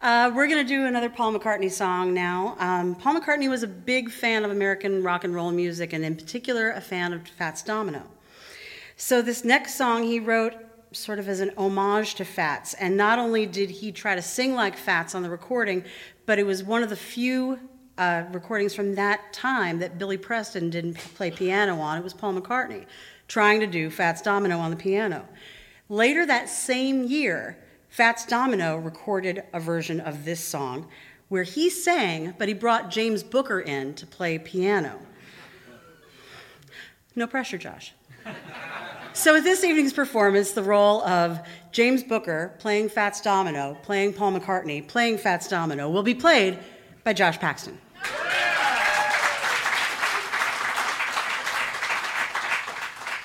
We're going to do another Paul McCartney song now. Paul McCartney was a big fan of American rock and roll music, and in particular, a fan of Fats Domino. So this next song he wrote sort of as an homage to Fats, and not only did he try to sing like Fats on the recording, but it was one of the few recordings from that time that Billy Preston didn't play piano on. It was Paul McCartney trying to do Fats Domino on the piano. Later that same year, Fats Domino recorded a version of this song where he sang, but he brought James Booker in to play piano. No pressure, Josh. So at this evening's performance, the role of James Booker playing Fats Domino, playing Paul McCartney, playing Fats Domino will be played by Josh Paxton.